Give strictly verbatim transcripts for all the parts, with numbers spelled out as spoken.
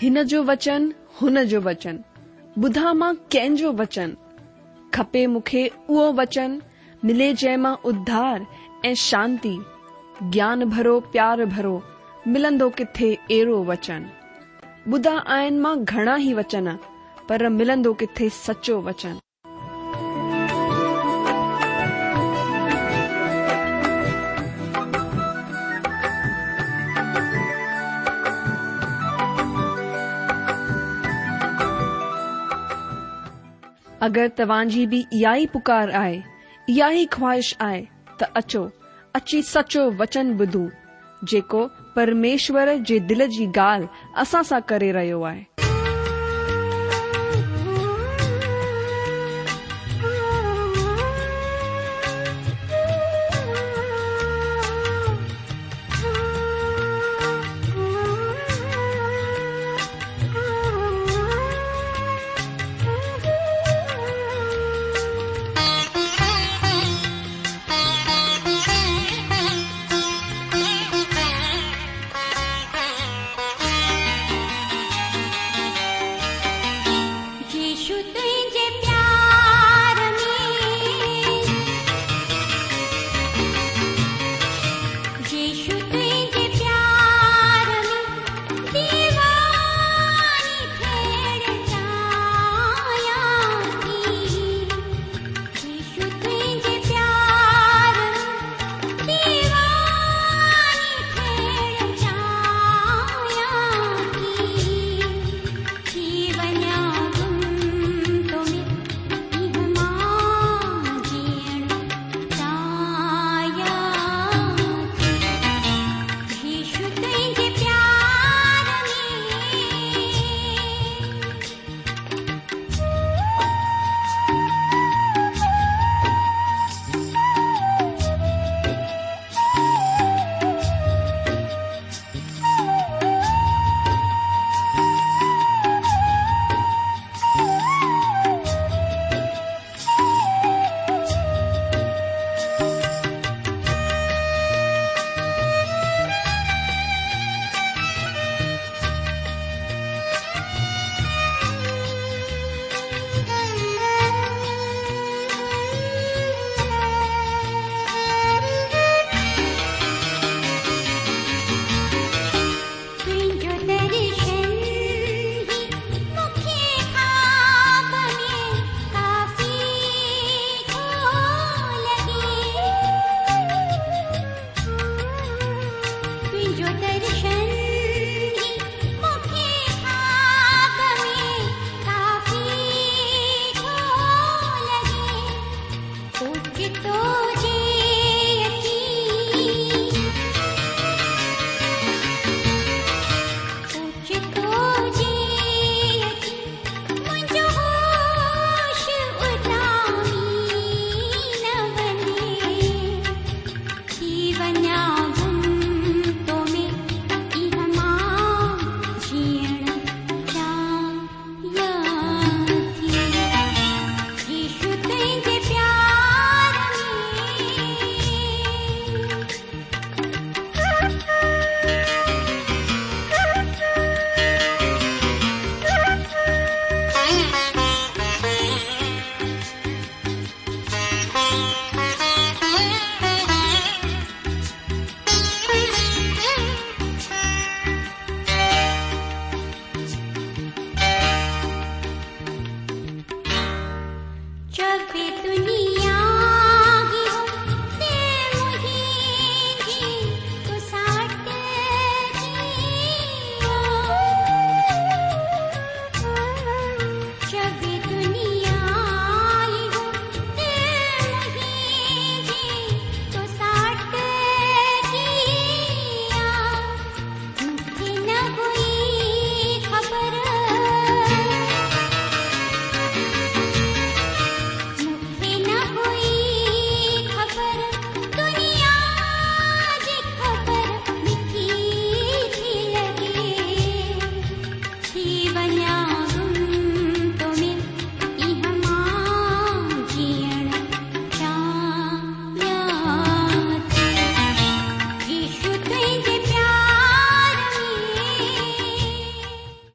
हिन जो वचन, हुन जो वचन, ॿुधा मां कंहिंजो वचन, खपे मूंखे उहो वचन, मिले जंहिं मां उद्धार ऐं शांती, ज्ञान भरो प्यार भरो, मिलंदो किथे अहिड़ो वचन। ॿुधा आहिनि मां घणा ई वचन, पर मिलंदो किथे सचो वचन। अगरि तव्हांजी बि इहा ई पुकार आहे, इहा ई ख्वाहिश आहे, त अचो, अची सचो वचन ॿुधूं, जेको परमेश्वर जे दिल जी ॻाल्हि असां सां करे रहियो आहे।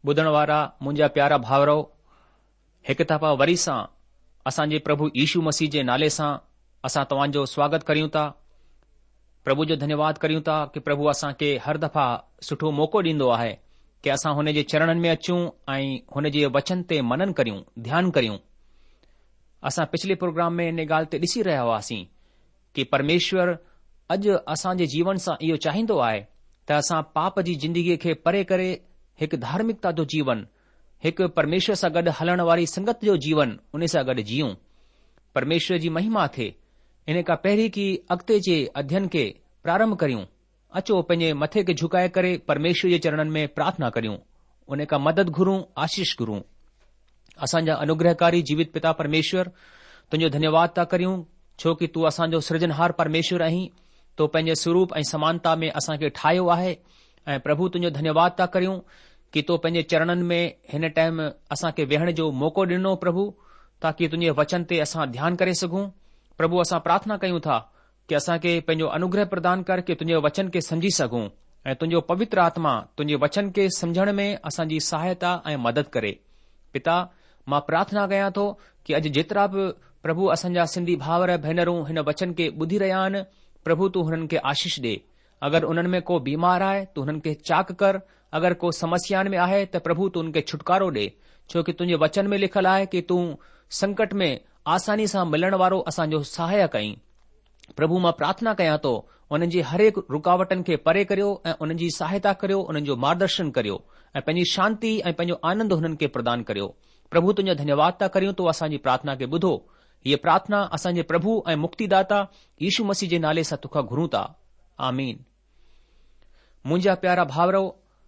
ॿुधण वारा मुंहिंजा प्यारा भाउरो, हिकु दफ़ा वरी सां असांजे प्रभु यीशू मसीह जे नाले सां असां तव्हांजो स्वागत करियूं था। प्रभु जो धन्यवाद करियूं था कि प्रभु असांखे हर दफ़ा सुठो मौक़ो ॾींदो आहे कि असां हुन जे चरणनि में अचूं ऐं हुन जे वचन ते मनन करियूं, ध्यानु करियूं। असां पिछले प्रोग्राम में इन ॻाल्हि ते ॾिसी रहिया हुआसीं कि परमेश्वर अॼु असांजे जीवन सां इहो चाहींदो आहे त असां पाप जी ज़िंदगीअ खे परे करे हिकु धार्मिकता जो जीवन, हिकु परमेश्वर सां गॾु हलण वारी संगत जो जीवन उन सां गॾु जीऊं। परमेश्वर जी महिमा थिए। इन खां पहिरीं कि अॻिते जे अध्ययन खे प्रारंभ करियूं, अचो पंहिंजे मथे खे झुकाए करे परमेश्वर जे चरणनि में प्रार्थना करियूं, उन खां मदद घुरूं, आशीष घुरूं। असांजा अनुग्रहकारी जीवित पिता परमेश्वर, तुंहिंजो धन्यवाद था करियूं छो कि तूं असांजो सृजनहार परमेश्वर आहीं। तो पंहिंजे स्वरूप ऐं समानता में असांखे ठाहियो आहे ऐं प्रभु तुंहिंजो धन्यवाद था करियूं कि तो पंहिंजे चरणनि में हिन टाइम असांखे वेहण जो मौक़ो ॾिनो प्रभु, ताकि तुंहिंजे वचन ते असां ध्यानु करे सघूं। प्रभु असां प्रार्थना कयूं था कि असांखे पंहिंजो अनुग्रह प्रदान कर कि तुंहिंजे वचन खे समझी सघूं ऐं तुंहिंजो पवित्र आत्मा तुंहिंजे वचन खे समझण में असांजी सहायता ऐं मदद करे। पिता, मां प्रार्थना कयां थो कि अॼु जेतिरा बि प्रभु असांजा सिंधी भाउर भेनरूं हिन वचन खे ॿुधी रहिया आहिनि, प्रभु तूं हुननि खे आशीष ॾे। अगरि उन्हनि में को बीमार आहे तूं हुननि खे चाक कर, अगरि को समस्याउनि में आहे त प्रभु तूं उनखे छुटकारो ॾे, छो कि तुंहिंजे वचन में लिखियलु आहे कि तूं संकट में आसानी सां मिलण वारो असांजो सहायक आहीं। प्रभु, मां प्रार्थना कयां थो उन्हनि जी हर हिकु रुकावटनि खे परे करियो ऐं उन्हनि जी सहायता करियो, उन्हनि जो मार्गदर्शन करियो ऐं पंहिंजी शांती ऐं पंहिंजो आनंद हुननि खे प्रदान करियो। प्रभु, तुंहिंजो धन्यवाद था करियूं, तो असांजी प्रार्थना खे ॿुधो। हीअ प्रार्थना असांजे प्रभु ऐं मुक्तिदाता यीशू मसीह जे नाले सां तोखां घुरूं था। आमीन। मुंहिंजा प्यारा भाउरो,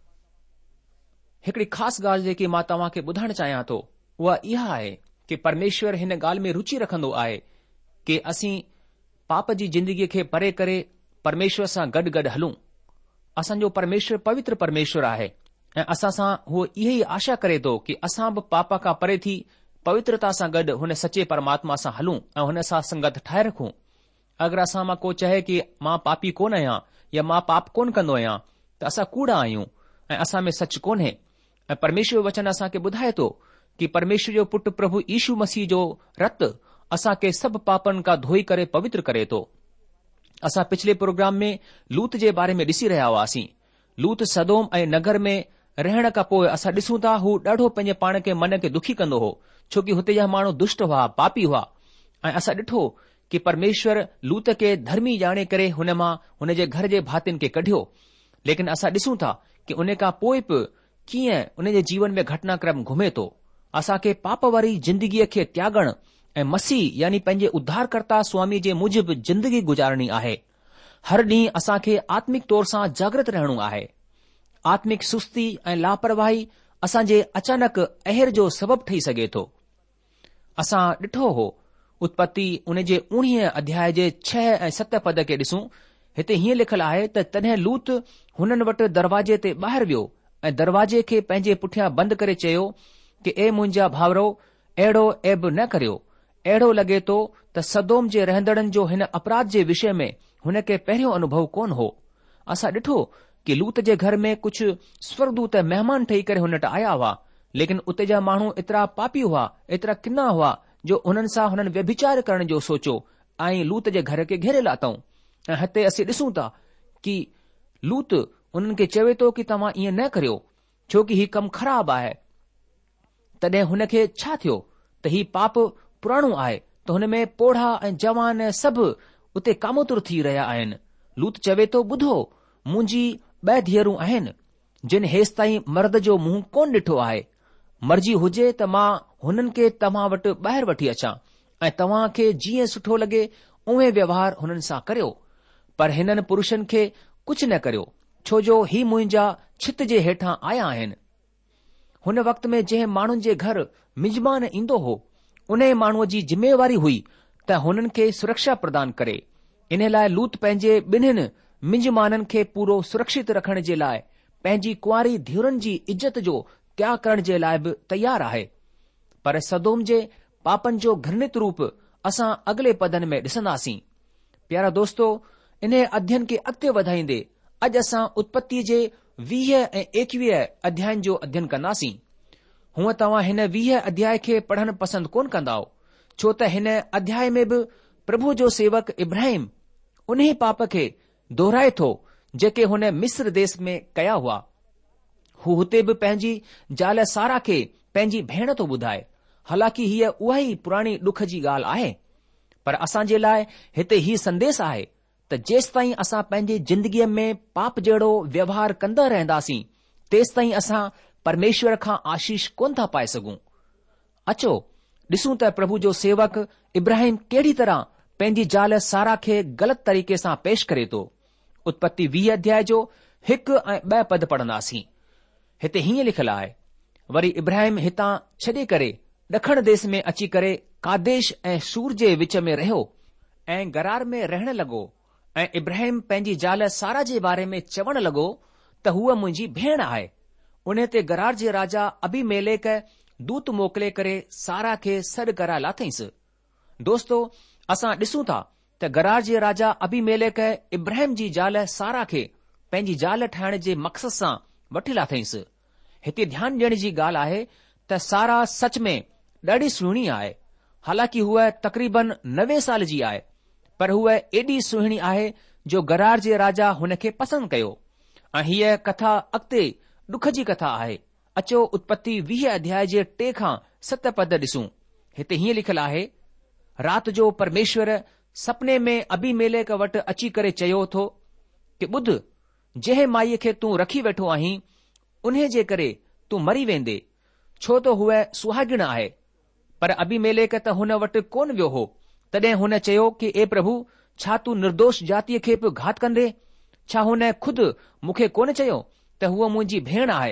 हिकड़ी ख़ासि ॻाल्हि जेकी मां तव्हां खे ॿुधाइण चाहियां थो उहा इहा आहे कि परमेश्वर हिन ॻाल्हि में रुचि रखंदो आहे कि असीं पाप जी ज़िंदगीअ खे परे करे परमेश्वर सां गॾु गॾु हलूं। असांजो परमेश्वर पवित्र परमेश्वर आहे ऐं असां सां उहो इहे ई आशा करे थो कि असां बि पाप खां परे थी पवित्रता सां गॾु हुन सचे परमात्मा सां हलूं ऐं हुन सां संगत ठाहे रखूं। अगरि असां मां को चए कि मां पापी कोन आहियां या मां पाप कोन कंदो आहियां त असां कूड़ा आहियूं ऐं असां में सच कोन्हे। ऐं परमेश्वर वचन असांखे ॿुधाए थो कि परमेश्वर जो पुटु प्रभु यीशू मसीह जो रतु असांखे सभु पापनि खां धोई करे पवित्र करे थो। असां पिछले प्रोग्राम में लूत जे बारे में ॾिसी रहिया हुआसीं। लूत सदोम ऐं नगर में रहण खां पोइ असां ॾिसूं था हू ॾाढो पंहिंजे पाण खे मन खे दुखी कंदो हो, छो कि हुते जा माण्हू दुष्ट हुआ, पापी हुआ। ऐं असां ॾिठो कि परमेश्वर लूत खे धर्मी ॼाणे करे हुन मां हुन जे घर जे भातियुनि खे कढियो। लेकिन असां ॾिसूं था कि उन खां पोइ बि कीअं उन जे जीवन में घटनाक्रम घुमे थो। असांखे पाप वारी जिंदगीअ खे त्यागण ऐं मसीह यानी पंहिंजे उद्धारकर्ता स्वामी जे मूजिबि जिंदगी गुज़ारणी आहे। हर ॾींहुं असांखे आत्मिक तौर सां जागृत रहणो आहे। आत्मिक सुस्ती ऐं लापरवाही असांजे अचानक अहर जो सबबु ठही सघे थो। असां ॾिठो हो उत्पत्ति उन जे उणिवीह अध्याय जे छह ऐं सत पद खे ॾिसूं। हिते हीअं लिखियलु आहे त तॾहिं लूत हुननि वटि दरवाजे ते ॿाहिरि वियो ऐं दरवाजे खे पंहिंजे पुठियां बंदि करे चयो कि ए मुंहिंजा भाउरो, अहिड़ो ऐब न करियो। अहिड़ो लॻे थो त सदोम जे रहंदड़नि जो हिन अपराध जे विषय में हुन खे पहिरियों अनुभव कोन हो। असां ॾिठो कि लूत जे घर में कुझु स्वर्गदूत महिमान ठही करे हुन वटि आया हुआ, लेकिन उते जा माण्हू एतिरा पापी हुआ, एतिरा किना हुआ जो उन्हनि सां हुननि व्यभिचार करण जो सोचियो ऐं लूत जे घर खे घेरे लाथऊं। ऐं हिते असीं ॾिसूं था कि लूत उन्हनि खे चवे थो कि तव्हां ईअं न करियो, छो कि हीउ कमु ख़राबु आहे। तॾहिं हुन खे छा थियो त हीउ पाप पुराणो आहे त हुन में पोढ़ा ऐं जवान सभु उते कामोतुर थी रहिया आहिनि। लूत चवे थो, ॿुधो, मुंहिंजी ॿ धीअरूं आहिनि जिन हेसि ताईं मर्द जो मुंहुं कोन ॾिठो आहे। मर्जी हुजे त मां हुननि खे तव्हां वटि ॿाहिरि वठी अचां ऐं तव्हां खे जीअं सुठो लॻे उहे व्यवहार हुननि सां करियो। पर हिननि पुरुषनि खे कुझु न करियो, छो जो ही मुंहिंजा छित जे हेठां आया आहिनि। हुन वक़्त में जंहिं माण्हुनि जे घर मिजमान ईंदो हो, उन माण्हूअ जी जिम्मेवारी हुई त हुननि खे सुरक्षा प्रदान करे। इन लाइ लूत पंहिंजे ॿिन्हिनि मिजमाननि खे पूरो सुरक्षित रखण जे लाइ पंहिंजी कुंवारी धीअरुनि जी इज़त जो त्याग करण जे लाइ बि तयार आहे। पर सदोम जे पापनि जो घृणित रूप असां अॻिले पदनि में ॾिसंदासीं। प्यारा दोस्तो, इन अध्ययन खे अॻिते वधाईंदे अॼु असां उत्पत्ति जे वीह ऐं एकवीह अध्यायनि जो अध्ययन कंदासीं। हूअं तव्हां हिन वीह अध्याय खे पढ़णु पसंदि कोन कंदा, छो त हिन अध्याय में बि प्रभु जो सेवक इब्राहिम उन्ही पाप खे दोहराए थो जेके हुन मिस्र देश में कया हुआ। हू हुते बि पंहिंजी ज़ाल सारा खे पंहिंजी भेण थो ॿुधाए। हालांकि हीअ उहा ई पुराणी ॾुख जी ॻाल्हि आहे, पर असां जे लाइ हिते हीउ संदेश आहे त जेसि ताईं असां पंहिंजी जिंदगीअ में पाप जहिड़ो व्यवहार कंदा रहंदासीं, तेसि ताईं असां परमेश्वर खां आशीष कोन था पाए सघूं। अचो ॾिसूं त प्रभु जो सेवक इब्राहिम कहिड़ी तरह पंहिंजी ज़ाल सारा खे ग़लति तरीक़े सां पेश करे थो। उत्पत्ति वीह अध्याय जो हिकु ऐं ॿ पद पढ़ंदासीं। हिते हीअं लिखियलु आहे, वरी इब्राहिम हितां छॾे करे ॾखण देश में अची करे कादेश ऐं सूर जे विच में रहियो ऐं गरार में रहण लॻो। ऐं इब्राहिम पंहिंजी ज़ाल सारा जे बारे में चवण लॻो त हूअ मुंहिंजी भेण आहे। उन ते गरार जे राजा अबीमेलेक दूत मोकिले करे सारा खे सॾु कराए लाथईंसि। दोस्तो, असां ॾिसूं था त गरार जे राजा अबीमेलेक इब्राहिम जी ज़ाल सारा खे पंहिंजी ज़ाल ठाहिण जे मक़सद सां वठी लाथईंसि। हिते ध्यानु ॾियण जी ॻाल्हि आहे त सारा सच में ॾाढी सुहिणी आहे। हालांकि हूअ तक़रीबन नवे साल जी आहे, पर हूअ एॾी सुहिणी आहे जो गरार जे राजा हुन खे पसंदि कयो। ऐं हीअ कथा अॻिते ॾुख जी कथा आहे। अचो उत्पत्ति वीह अध्याय जे टे खां सत पद ॾिसूं। हिते हीअं लिखियलु आहे, राति जो परमेश्वर सपने में अबीमेलेक वटि अची करे चयो थो कि ॿुध, जंहिं माईअ खे तूं रखी वेठो आहीं उन्हे जे करे तूं मरी वेंदे, छो त हूअ सुहागिण आहे। पर अबीमेलेक त हुन वटि कोन वियो हो। तॾहिं हुन चयो कि ए प्रभु, छा तूं निर्दोष जातीअ खे बि घात कंदे? छा हुन खुद मूंखे कोन चयो त हूअ मुंहिंजी भेण आहे?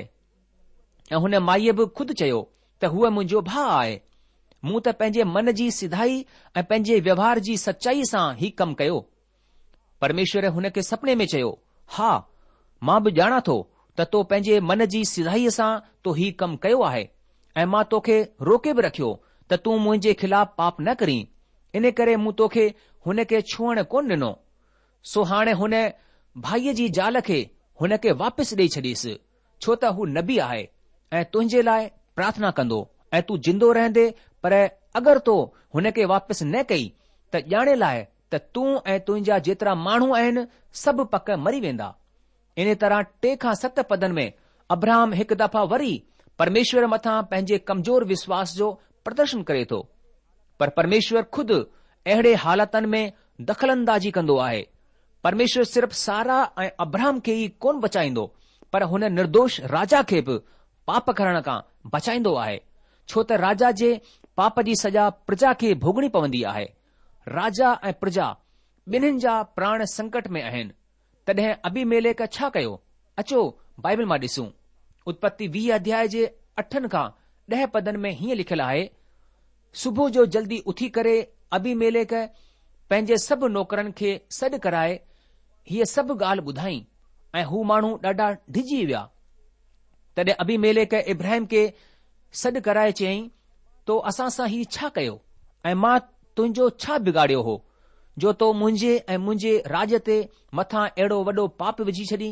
ऐं हुन माईअ बि खुद चयो त हूअ मुंहिंजो भाउ आहे। मूं त पंहिंजे मन जी सिधाई ऐं पंहिंजे व्यवहार जी सचाई सां ही कमु कयो। परमेश्वर हुन खे सपने में चयो, हा, मां बि ॼाणा थो त तो पंहिंजे मन जी सिधाईअ सां तो ही कमु कयो आहे, ऐं मां तोखे रोके बि रखियो त तूं मुंहिंजे खिलाफ़ पाप न करीं। इन करे मूं तोखे हुन खे छुअण कोन ॾिनो। सो हाणे हुन भाईअ जी ज़ाल खे हुन खे वापसि ॾेई छॾीसि, छो त हू नबी आहे ऐं तुंहिंजे लाइ प्रार्थना कंदो ऐं तूं जिंदो रहंदे। पर अगरि तो हुन खे वापसि न कई त ॼाणे लाइ त तूं ऐं तुंहिंजा जेतिरा माण्हू आहिनि सभु पक मरी वेंदा। इन तरह टे खां सत पदनि में अब्राहम हिकु दफ़ा वरी परमेश्वर मथां पंहिंजे कमज़ोर विश्वास जो प्रदर्शन करे थो। पर परमेश्वर खुद अहिड़े हालातनि में दख़लंदाज़ी कंदो आहे। परमेश्वर सिर्फ़ सारा ऐं अब्राहम खे ई कोन बचाईंदो, पर हुन निर्दोष राजा खे बि पाप करण खां बचाईंदो आहे, छो त राजा जे पाप जी सज़ा प्रजा खे भोगणी पवंदी आहे। राजा ऐं प्रजा ॿिन्हिनि जा प्राण संकट में आहिनि। तॾहिं अबीमेलेक छा कयो? अचो बाइबल मां ॾिसूं। उत्पत्ति वीह अध्याय जे अठनि खां ॾह पदनि में हीअं लिखियलु आहे, सुबुह जो जल्दी उथी करे अबीमेलेक पंहिंजे सभु नौकरनि खे सॾु कराए हीअ सभु ॻाल्हि ॿुधाई ऐं हू माण्हू ॾाढा डिॼी विया। तॾहिं अबीमेलेक इब्राहिम खे सॾु कराए चयईं, तो असां सां ही छा कयो ऐं मां तुंहिंजो छा बिगाड़ियो हो जो तो मुंहिंजे ऐं मुंहिंजे राज ते मथां अहिड़ो वॾो पाप विझी छॾी?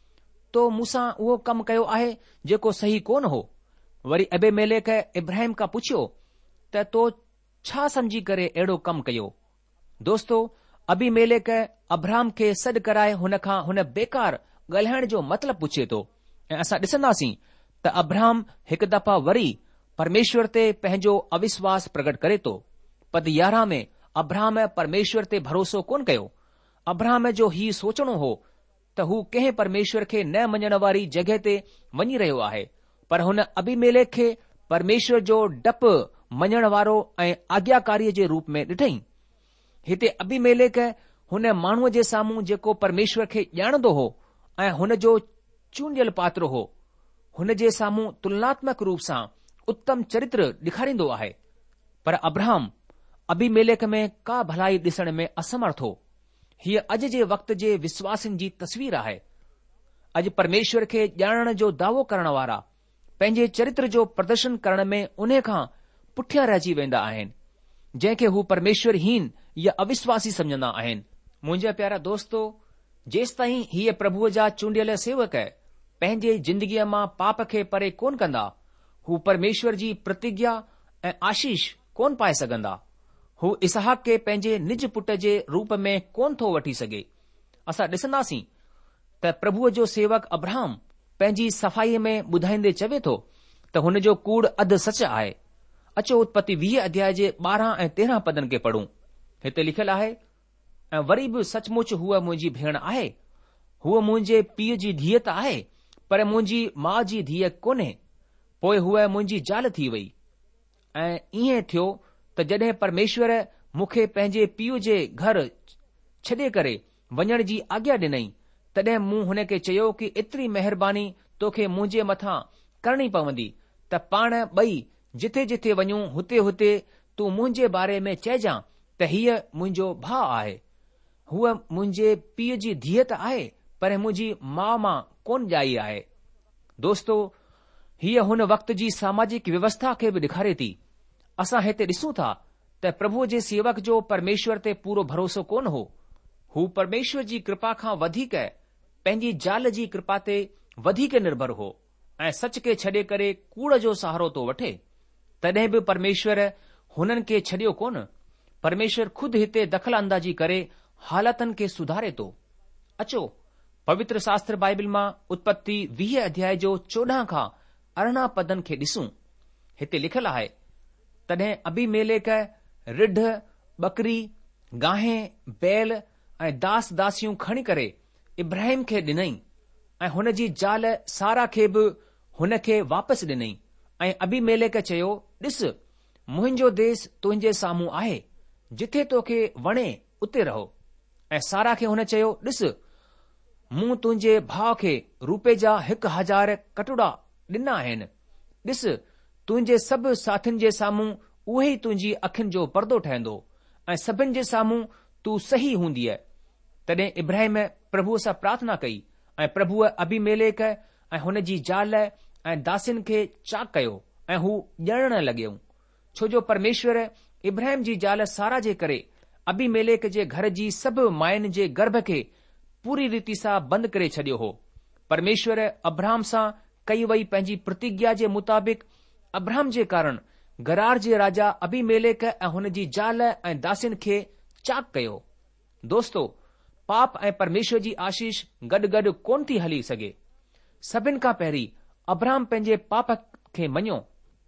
तो मूंसां उहो कमु कयो आहे जेको सही कोन हो। वरी अबीमेलेक इब्राहिम खां पुछियो त तो छा समझी करे अहिड़ो कमु कयो? दोस्तो, अबीमेलेक अब्राहम खे सॾु कराए हुन खां हुन बेकार ॻाल्हाइण जो मतिलबु पुछे थो। ऐं असां ॾिसंदासीं त अब्राहम हिकु दफ़ा वरी परमेश्वर ते पंहिंजो अविश्वास प्रकट करे थो। पद यारहं में अब्राहम परमेश्वर ते भरोसो कोन कयो। अब्राहम जो ही सोचणो हो त हू कंहिं परमेश्वर खे न मञण वारी जॻहि ते वञी रहियो आहे, पर हुन अबीमेलेक खे परमेश्वर जो डपु मञण वारो ऐं आज्ञाकारीअ जे रूप में ॾिठईं। हिते अबीमेलेक हुन माण्हूअ जे साम्हूं जेको परमेश्वर खे ॼाणंदो हो ऐं हुन जो चूंडियल पात्र हो, हुन जे साम्हूं तुलनात्मक रूप सां उत्तम चरित्र ॾेखारींदो आहे। पर अब्राहम अबीमेलेक में का भलाई ॾिसण में असमर्थ हो। हीअ अॼु जे वक़्त जे विश्वासिन जी तस्वीर आहे। अॼु परमेश्वर खे ॼाणण जो दावो करण वारा पंहिंजे चरित्र जो प्रदर्शन करण में उन्हे खां पुठियां रहिजी वेंदा आहिनि, जंहिंखे हू परमेश्वरहीन या अविश्वासी समझंदा आहिनि। मुंहिंजा प्यारा दोस्तो, जेसि ताईं हीअ प्रभुअ जा चूंडियल सेवक पंहिंजे जिंदगीअ मां पाप खे परे कोन कंदा, हू परमेश्वर जी प्रतिज्ञा ऐं आशीष कोन पाए सघंदा। हू इसहाक खे पंहिंजे निज पुट जे रूप में कोन थो वठी सघे। असां ॾिसंदासीं त प्रभुअ जो सेवक अब्राहम पंहिंजी सफ़ाईअ में ॿुधाईंदे चवे थो त हुन जो कूड़ अधु सच आहे। अचो उत्पत्ति वीह अध्याय जे ॿारहं ऐं तेरहं पदनि खे पढ़ूं। हिते लिखियलु आहे, ऐं वरी बि सचमुच हूअ मुंहिंजी भेण आहे, हूअ मुंहिंजे पीउ जी धीअ त आहे, पर मुंहिंजी माउ जी धीअ कोन्हे। पोइ हूअ मुंहिंजी ज़ाल थी वई। ऐं ईअं थियो त जॾहिं परमेश्वर मूंखे पंहिंजे पीउ जे घर छॾे करे वञण जी आज्ञा ॾिनई, तॾहिं मूं हुन खे चयो कि एतिरी महिरबानी तोखे मुंहिंजे मथां करणी पवंदी त पाण ॿई जिथे जिथे वञूं हुते हुते तूं मुंहिंजे बारे में चइजां त हीअ मुंहिंजो भाउ आहे। हूअ मुंहिंजे पीउ जी धीअ त आहे, पर मुंहिंजी माउ मां कोन ॼाई आहे। दोस्तो, हीअ हुन वक़्त जी सामाजिक व्यवस्था खे बि ॾेखारे थी। असां हिते ॾिसूं था त प्रभुअ जे सेवक जो परमेश्वर ते पूरो भरोसो कोन हो। हू परमेश्वर जी कृपा खां वधीक पंहिंजी ज़ाल जी कृपा ते वधीक निर्भर हो ऐं सच खे छॾे करे कूड़ जो सहारो थो वठे। तॾहिं बि परमेश्वर हुननि खे छॾियो कोन। परमेश्वर ख़ुदि हिते दख़ल अंदाज़ी करे हालातनि खे सुधारे थो। अचो पवित्र शास्त्र बाइबिल मां उत्पत्ति वीह अध्याय जो चोॾहं खां अरिड़हं पदनि खे ॾिसूं। हिते लिखियलु आहे, तॾहिं अबीमेलेक रिढ, बकरी, गांहि, बैल ऐं दास दासियूं खणी करे इब्राहिम खे ॾिनई ऐं हुन जी ज़ाल सारा खे बि हुन खे वापसि ॾिनई। ऐं अबीमेलेक चयो, ॾिस, मुंहिंजो देस तुंहिंजे साम्हूं आहे, जिथे तोखे वणे उते रहो। ऐं सारा खे हुन चयो, ॾिस, मूं तुंहिंजे भाउ खे रूपे जा हिकु हज़ार कटोरा ॾिना आहिनि। ॾिस, तुंहिंजे सभु साथियुनि जे साम्हूं उहे ई तुंहिंजी अखियुनि जो पर्दो ठहंदो ऐं सभिनि जे साम्हूं तूं सही हूंदीअ। तॾहिं इब्राहिम प्रभुअ सां प्रार्थना कई ऐं प्रभुअ अबीमेलेक ऐं हुन जी ज़ाल ऐं दासियुनि खे चाक कयो ऐं हू ॼणण लॻियो, छो जो परमेश्वर इब्राहिम जी ज़ाल सारा जे करे अबीमेलेक जे घर जी सभु मायुनि जे गर्भ खे पूरी रीति सां बंदि करे छॾियो हो। परमेश्वर अब्राहम सां कई वई पंहिंजी प्रतिज्ञा जे मुताबिक़ अब्राहम जे कारण गरार जे राजा अबीमेलेक ऐं हुन जी ज़ाल ऐं दासियुनि खे चाक कयो। दोस्तो, पाप ऐं परमेश्वर जी आशीष गॾु गॾु कोन थी हली सघे। सभिनि खां पहिरीं अब्राहम पंहिंजे पाप खे मञियो,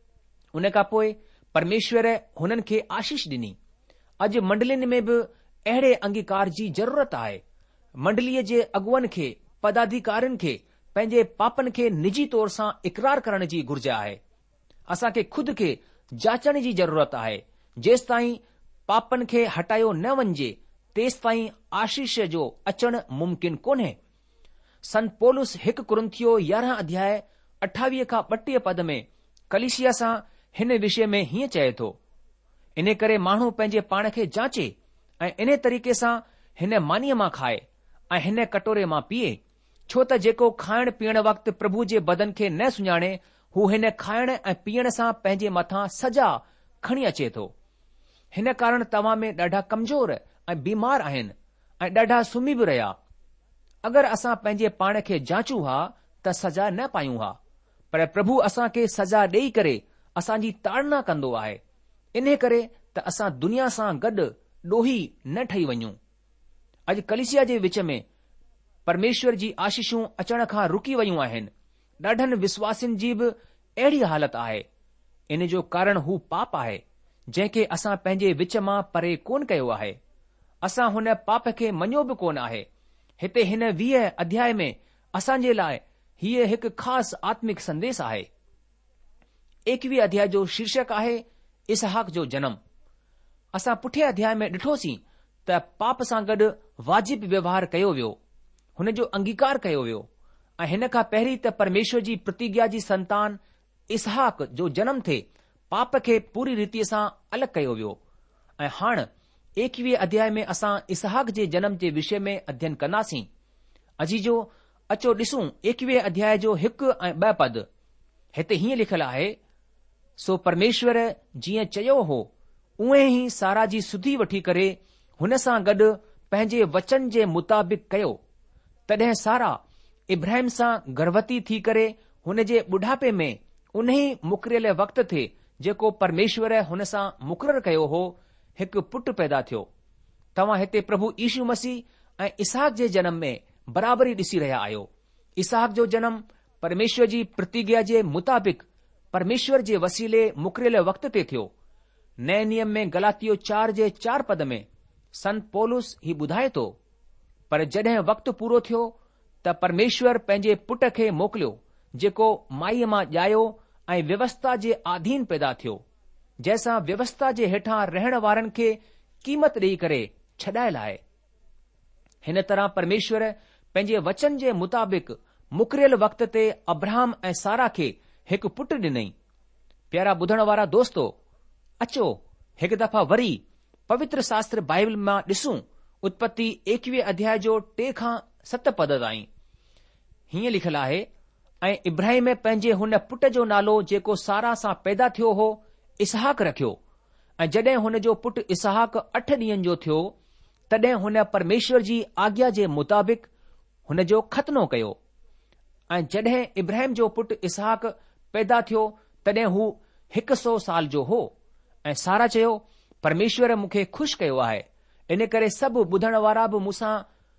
उन खां पोइ परमेश्वर हुननि खे आशीष ॾिनी। अॼु मंडलियुनि में बि अहिड़े अंगीकार जी ज़रूरत आहे। मंडलीअ जे अॻुवनि खे, पदाधिकारियुनि खे पंहिंजे पापनि खे निजी तौर सां इक़रार करण जी घुर्ज आहे। असां खे खुद खे जाचण जी ज़रूरत आहे। जेसि ताईं पापनि खे हटायो न वञिजे, तेसि ताईं आशीष जो अचणु मुमकिन कोन्हे। संत पौलुस हिकु कुरिन्थियो यारहं अध्याय अठावीह खां ॿटीह पद में कलीसिया सां हिन विषय में हीअं चए थो, इन करे माण्हू पंहिंजे पाण खे जांचे ऐं इन तरीक़े सां हिन मानीअ मां खाए ऐं हिन कटोरे मां पीए, छो त जेको खाइण पीअण वक़्तु प्रभु जे बदन खे न सुञाणे, हू हिन खाइण ऐं पीअण सां पंहिंजे मथां सजा खणी अचे थो। हिन कारण तव्हां में ॾाढा कमज़ोर ऐं बीमार आहिनि ऐं ॾाढा सुम्ही बि रहिया। अगरि असां पंहिंजे पाण खे जांचूं हा त सजा न पायूं हा, पर प्रभु असां खे सजा ॾेई करे असांजी ताड़ना कंदो आहे। इन करे त असां दुनिया सां गॾु ॾोही न ठही वञूं। अॼु कलीसिया जे विच में परमेश्वर जी आशीषूं अचण खां रुकी वयूं आहिनि। ॾाढनि विश्वासियुनि जी बि अहिड़ी हालत आहे। इन जो कारण हू पाप आहे जंहिंखे असां पंहिंजे विच मां परे कोन कयो आहे। असां हुन पाप खे मञियो बि कोन आहे। हिते हिन वीह अध्याय में असांजे लाइ हीअ हिकु ख़ासि आत्मिक संदेश आहे। एकवीह अध्याय जो शीर्षक आहे इसहाक जो जनम। असां पुठे अध्याय में ॾिठोसीं त पाप सां गॾु वाजिब व्यवहार कयो वियो, हुन जो अंगीकार कयो वियो ऐं हिन खां पहिरीं त परमेश्वर जी प्रतिज्ञा जी संतान इसहाक जो जनम थिए, पाप खे पूरी रीतिअ सां अलॻि कयो वियो। ऐं हाणे एकवीह अध्याय में असां इसहाक जे जनम जे विषय में अध्ययन कंदासीं। अजीजो, अचो ॾिसूं एकवीह अध्याय जो हिकु ऐं ॿ पद। हिते हीअं लिखियलु आहे, सो परमेश्वर जीअं चयो हो उएं ई सारा जी सुधी वठी करे हुन सां गॾु पंहिंजे वचन जे मुताबिक़ कयो। तॾहिं सारा इब्राहिम सां गर्भवती थी करे हुन जे बुढ़ापे में उन ई मुकरियल वक़्त ते जेको परमेश्वर हुन सां मुक़ररु कयो हो, हिकु पुटु पैदा थियो। तव्हां हिते प्रभु यीशू मसीह ऐं इसहाक जे जनम में बराबरी ॾिसी रहिया आहियो। इसहाक जो जनम परमेश्वर जी प्रतिज्ञा जे मुताबिक़ परमेश्वर जे वसीले मुकरियल वक़्त ते थियो। नए नियम में गलातियो चार जे चार पद में संत पौलुस ही ॿुधाए थो, पर जॾहिं वक़्तु पूरो थियो त परमेश्वर पंहिंजे पुट खे मोकिलियो, जेको माईअ मां ॼायो ऐं व्यवस्था जे आधीन पैदा थियो, जंहिंसां व्यवस्था जे हेठां रहण वारनि खे क़ीमत ॾेई करे छॾायल आहे। हिन तरह परमेश्वर पंहिंजे वचन जे मुताबिक़ मुकरियल वक़्त ते अब्राहम ऐं सारा खे हिकु पुटु ॾिनई। प्यारा ॿुधण वारा दोस्तो, अचो हिकु दफ़ा वरी पवित्र शास्त्र बाइबल मां ॾिसूं उत्पत्ति एकवीह अध्याय जो टे खां सत पद ताईं। हीअं लिखियलु आहे, ऐं इब्राहिम पंहिंजे हुन पुट जो नालो जेको सारा सां पैदा थियो हो इसहाक रखियो। ऐं जॾहिं हुन जो पुटु इसहाक अठ ॾींहंनि जो थियो, तॾहिं हुन परमेश्वर जी आज्ञा जे मुताबिक़ हुन जो खतनो कयो। ऐं जॾहिं इब्राहिम जो पुटु इसहाक पैदा थियो, तॾहिं हू हिकु सौ साल जो हो। ऐं सारा चयो, परमेश्वर मूंखे खु़शि कयो आहे, इन करे सभु ॿुधण वारा बि मूंसां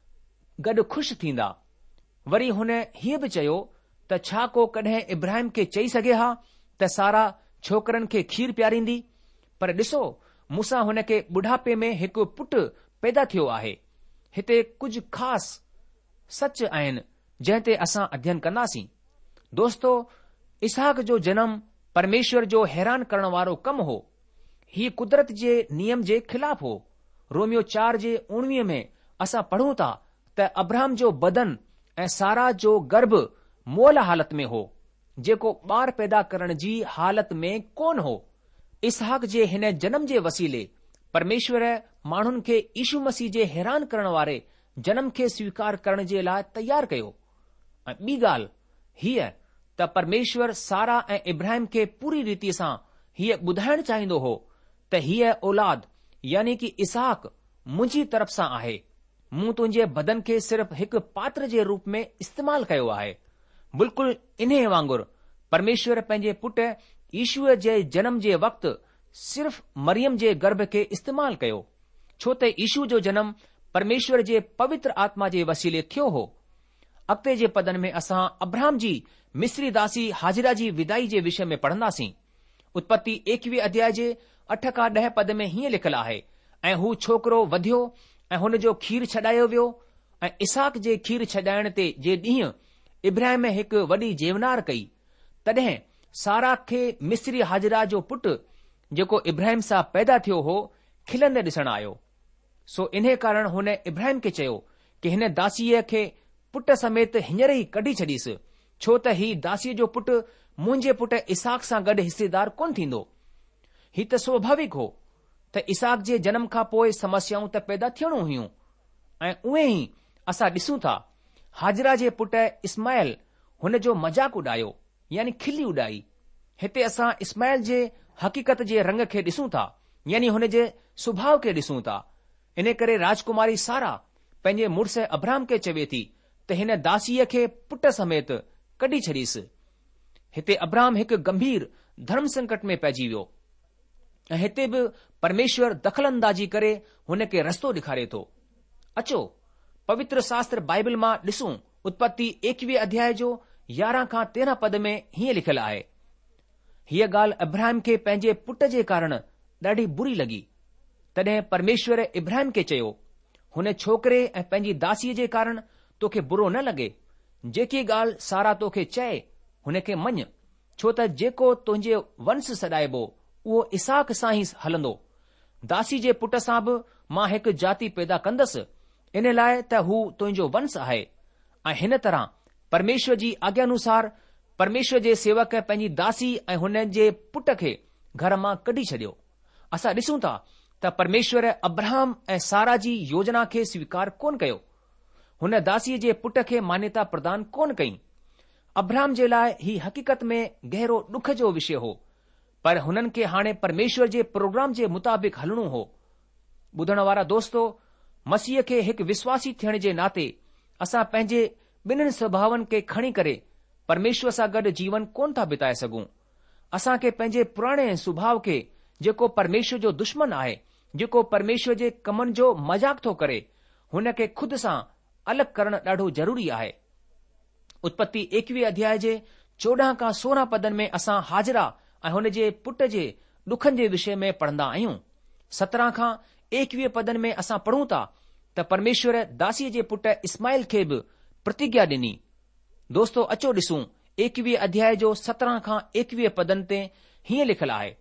गॾु खु़शि थींदा। वरी हुन हीअ बि चयो त छा को कॾहिं इब्राहिम खे चई सघे हा त सारा छोकरनि खे खीर पियारींदी? पर ॾिसो, मूंसां हुन खे बुढ़ापे में हिकु पुटु पैदा थियो आहे। हिते कुझु ख़ासि सच आहिनि जंहिं ते असां अध्ययन कंदासीं। दोस्तो, इसहाक जो जनम परमेश्वर जो हैरान करण वारो कमु हो। हीउ कुदरत जे नियम जे ख़िलाफ़ हो। रोमियो चार जे उणिवीह में असां पढ़ूं था त अब्राहम जो बदन ऐं सारा जो गर्भ मोल हालत में हो, जेको ॿार पैदा करण जी हालत में कोन हो। इसहाक जे हिन जनम जे वसीले परमेश्वर माण्हुनि खे यीशू मसीह जे हैरान करण वारे जनम खे स्वीकार करण जे लाइ तयार कयो। ऐं ॿी ॻाल्हि हीअ त परमेश्वर सारा ऐं इब्राहिम खे पूरी रीति सां हीअ ॿुधाइण चाहींदो हो त हीअ औलाद यानी कि इसहाक मुंहिंजी तरफ़ सां आहे। मूं तुंहिंजे बदन खे सिर्फ़ हिकु पात्र जे रूप में इस्तेमालु कयो आहे। बिल्कुलु इन्हे वांगुरु परमेश्वर पंहिंजे पुट यीशूअ जे जनम जे वक़्तु सिर्फ़ मरियम जे गर्भ खे इस्तेमालु कयो, छो त यीशू जो जनम परमेश्वर जे पवित्र आत्मा जे वसीले थियो हो। अॻिते जे पदनि में असां अब्राहम जी मिस्री दासी हाजिरा जी विदाई जे विषय में पढ़ंदासीं। उत्पत्ति एकवीह अध्याय जे अठ खां ॾह पद में हीअं लिखियलु आहे, ऐं हू छोकिरो वधियो ऐं हुन जो खीर छॾायो वियो। ऐं इसहाक जे खीर छॾाइण ते जे ॾींहुं इब्राहिम हिकु वॾी जेवनार कई, तॾहिं सारा खे मिस्री हाजिरा जो पुटु जेको इब्राहिम सां पैदा थियो हो खिलंदे ॾिसण आयो। सो इन्हे कारण हुन इब्राहिम खे चयो कि हिन दासीअ खे पुट समेत हींअर ई कढी छॾीसि, छो त ही दासीअ जो पुटु मुंहिंजे पुट इसहाक सां गॾु हिसेदार कोन थींदो। ही त स्वाभाविक हो त इसहाक जे जनम खां पोइ समस्याऊं त पैदा थियणो हुयूं। ऐं उहे ई असां ॾिसूं था, हाजिरा जे पुट इस्माइल हुन जो मज़ाक उॾायो, यानी खिली उॾाई। हिते असां इस्माइल जे हक़ीक़त जे रंग खे ॾिसूं था, यानी हुन जे सुभाउ खे ॾिसूं था। इन करे राजकुमारी सारा पंहिंजे मुड़ुस अब्राहम खे चवे थी त हिन दासीअ खे पुट समेत कढी छॾीसि। हिते अब्राहम हिकु गंभीर धर्म संकट में पइजी वियो ऐं हिते बि परमेश्वर दख़लंदाजी करे हुन खे रस्तो ॾेखारे थो। अचो पवित्र शास्त्र बाइबल मां ॾिसूं। उत्पत्ति एकवीह अध्याय जो यारहं खां तेरहं पद में हीअं लिखियलु आहे, हीअ ॻाल्हि अब्राहम खे पंहिंजे पुट जे कारण ॾाढी बुरी लॻी। तॾहिं परमेश्वर इब्राहिम खे चयो, हुन छोकिरे ऐं पंहिंजी दासीअ जे कारण तोखे बुरो न लॻे। जेकी ॻाल्हि सारा तोखे चए हुन खे मञ, छो त जेको तुंहिंजे वंश सॾाइबो उहो इसहाक सां ई हलंदो। दासी जे पुट सां बि मां हिकु जाति पैदा कंदसि, इन लाइ त हू तुंहिंजो वंश आहे। ऐं हिन तरह परमेश्वर जी आज्ञानुसार परमेश्वर जे सेवक पंहिंजी दासी ऐं हुन जे पुट खे घर मां कढी छॾियो। असां ॾिसूं था त परमेश्वर अब्राहम ऐं सारा जी योजना खे स्वीकार कोन कयो। हुन दासीअ जे पुट खे मान्यता प्रदान कोन कई। अब्राहम जे लाइ ही हक़ीक़त में गहरो ॾुख जो विषय हो, पर हुननि खे हाणे परमेश्वर जे प्रोग्राम जे मुताबिक़ हलणो हो। ॿुधण वारा दोस्तो, मसीह खे हिकु विश्वासी थियण जे नाते असां पंहिंजे ॿिन्हिनि स्वभावनि खे खणी करे परमेश्वर सां गॾु जीवन कोन था बिताए सघूं। असां खे पंहिंजे पुराणे सुभाउ खे, जेको परमेश्वर जो दुश्मन आहे, जेको परमेश्वर जे कमनि जो मज़ाक थो करे, हुन खे खुद सां अलॻि करणु ॾाढो ज़रूरी आहे। उत्पत्ति एकवीह अध्याय जे चोॾहं खां सोरहं पदनि में असां हाजरा ऐं हुन जे पुट जे ॾुखनि जे विषय में पढ़ंदा आहियूं। सत्रहं खां एकवीह पदनि में असां पढ़ूं था त परमेश्वर दासीअ जे पुट इस्माइल खे बि प्रतिज्ञा ॾिनी। दोस्तो, अचो ॾिसूं एकवीह अध्याय जो सत्रहं खां एकवीह पदनि ते हीअं लिखियलु आहे,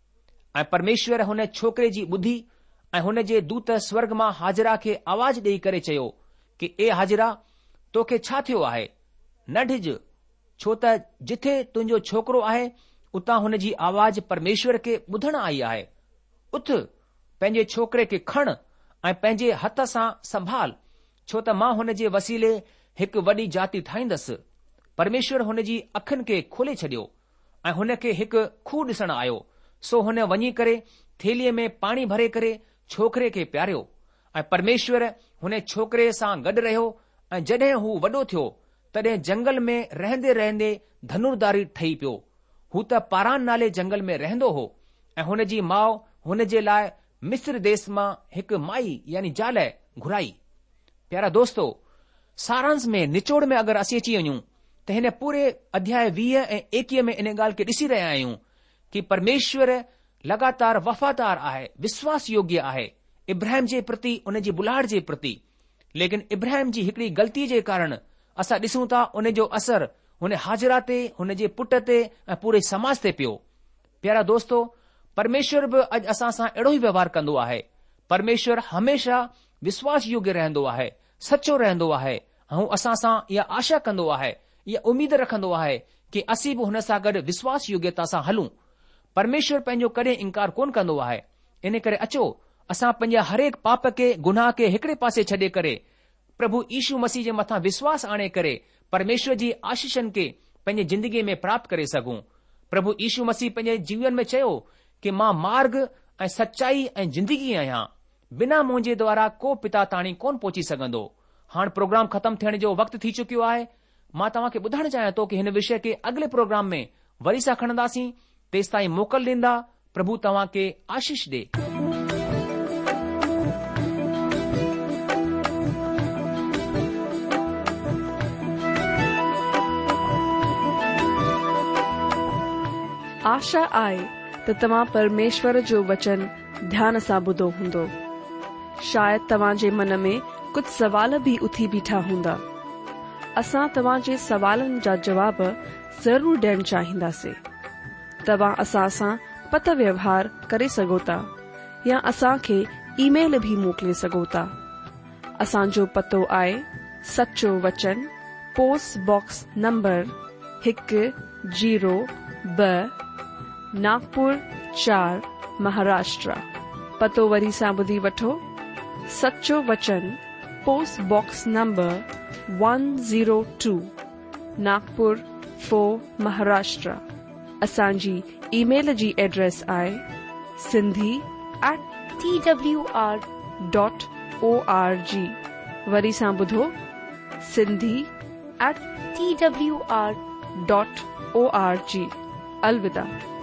ऐं परमेश्वर हुन छोकिरे जी ॿुधी ऐं हुन जे दूत स्वर्ग मां हाजरा खे आवाज़ ॾेई करे चयो कि ए हाजरा, तोखे छा थियो आहे? न डिज, छो त जिथे तुंहिंजो छोकिरो आहे उतां हुन जी आवाज़ परमेश्वर खे ॿुधण आई आहे। उथ, पंहिंजे छोकिरे खे खण ऐं पंहिंजे हथ सां संभाल, छो त मां हुन जे वसीले हिकु वॾी जाति ठाहींदसि। परमेश्वर हुन जी अखियुनि खे खोले छडि॒यो ऐं हुन खे हिकु खूह ॾिसण आयो। सो हुन वञी करे थेलीअ में पाणी भरे करे छोकिरे खे पियारियो ऐं परमेश्वर हुन छोकिरे सां गॾु रहियो। ऐं जॾहिं हू वॾो थियो तॾहिं जंगल में रहंदे रहंदे धनुर्धारी ठही पियो। हू त पारान नाले जंगल में रहंदो हो ऐं हुन जी माउ हुन जे लाइ मिस्र देश मां हिकु माई यानी ज़ाल घुराई। प्यारा दोस्तो, सारांश में निचोड़ में अगरि असीं अची वञूं त हिन पूरे अध्याय वीह ऐं एकवीह में इन ॻाल्हि खे ॾिसी रहिया आहियूं कि परमेश्वर लगातार वफ़ादार आहे, विश्वास योग्य आहे इब्राहिम जे प्रति, उन जी बुलाहट जे प्रति। लेकिन इब्राहिम जी हिकड़ी ग़लती जे कारण असां ॾिसूं था उन जो असर हुन हाजरा ते, हुन जे पुट ते ऐं पूरे समाज ते पियो। प्यारा दोस्तो, परमेश्वर बि अॼु असां सां अहिड़ो ई व्यवहार कंदो आहे। परमेश्वर हमेशा विश्वास योग्य रहंदो आहे, सचो रहंदो आहे ऐं असां सां इहा आशा कंदो आहे, इहा उमीद रखंदो आहे कि असीं बि हुन सां गॾु विश्वास योग्यता सां हलूं। परमेश्वर पंहिंजो कॾहिं इनकार कोन कंदो आहे। इन करे अचो असां पंहिंजा हरेक पाप खे, गुनाह खे हिकड़े पासे छॾे करे प्रभु यीशु मसीह जे मथां विश्वास आणे करे परमेश्वर जी आशीषनि खे पंहिंजे जिंदगीअ में प्राप्त करे सघूं। प्रभु यीशु मसीह पंहिंजे जीवन में चयो कि मां मार्ग ऐं सचाई ऐं जिंदगी आहियां, बिना मुंहिंजे द्वारा को पिता ताणी कोन पहुची सघंदो। हाणे प्रोग्राम ख़तमु थियण जो वक़्तु थी चुकियो आहे। मां तव्हां खे ॿुधाइण चाहियां थो कि हिन विषय खे अॻिले प्रोग्राम में वरी सां खणंदासीं। तेसि ताईं मोकल ॾींदा। प्रभु तव्हां खे आशीष ॾे। आशा आहे त तव्हां परमेश्वर जो वचन ध्यान सां ॿुधो हूंदो। शायदि तव्हां जे मन में कुझु सवाल बि उथी बीठा हूंदा। असां तव्हां जे सवालनि जा जवाब ज़रूर ॾियणु चाहींदासीं। तव्हां असां सां पत व्यवहार करे सघो था या असां खे ईमेल भी मोकिले सघो था। असांजो पतो आहे सचो वचन, पोस्ट बॉक्स नंबर हिकु जीरो ब, नागपुर चार, महाराष्ट्र। पतो वरी सां ॿुधी वठो। सचो वचन, post box number one zero two, Nagpur four, Maharashtra. असांजी ईमेल जी एड्रेस आहे Sindhi at T W R dot O R G. वरी सां ॿुधो, Sindhi at T W R dot O R G. अलविदा।